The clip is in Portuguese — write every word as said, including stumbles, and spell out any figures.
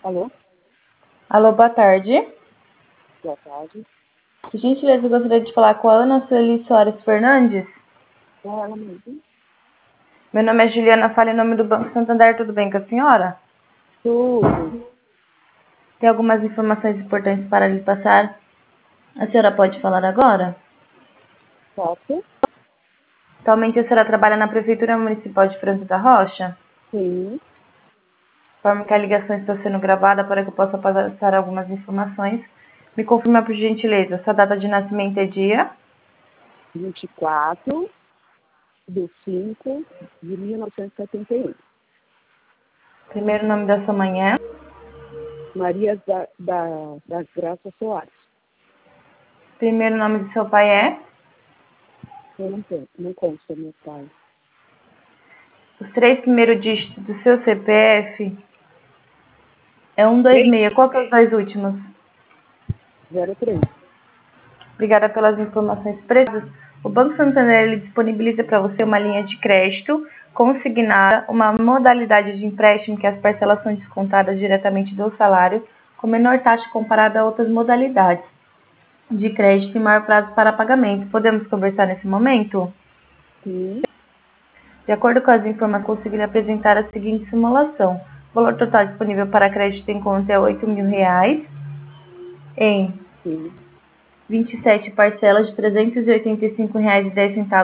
Alô? Alô, boa tarde. Boa tarde. Por gentileza, eu gostaria de falar com a Ana Sueli Soares Fernandes. É ela mesmo? Meu nome é Juliana, falo em nome do Banco Santander, tudo bem com a senhora? Tudo. Tem algumas informações importantes para lhe passar. A senhora pode falar agora? Posso? Atualmente a senhora trabalha na Prefeitura Municipal de Franco da Rocha? Sim. Informo que a ligação está sendo gravada para que eu possa passar algumas informações. Me confirma, por gentileza, sua data de nascimento é dia? vinte e quatro de cinco de mil novecentos e setenta e um. Primeiro nome da sua mãe é? Maria da, da, das Graças Soares. Primeiro nome do seu pai é? Eu não tenho, não consta meu pai. Os três primeiros dígitos do seu C P F é um dois seis. Qual que é os dois últimos? zero três. Obrigada pelas informações precisas. O Banco Santander ele disponibiliza para você uma linha de crédito consignada, uma modalidade de empréstimo que as parcelas são descontadas diretamente do salário, com menor taxa comparada a outras modalidades de crédito e maior prazo para pagamento. Podemos conversar nesse momento? Sim. De acordo com as informações, consegui apresentar a seguinte simulação. O valor total disponível para crédito em conta é oito mil reais em Sim. vinte e sete parcelas de trezentos e oitenta e cinco reais e dez centavos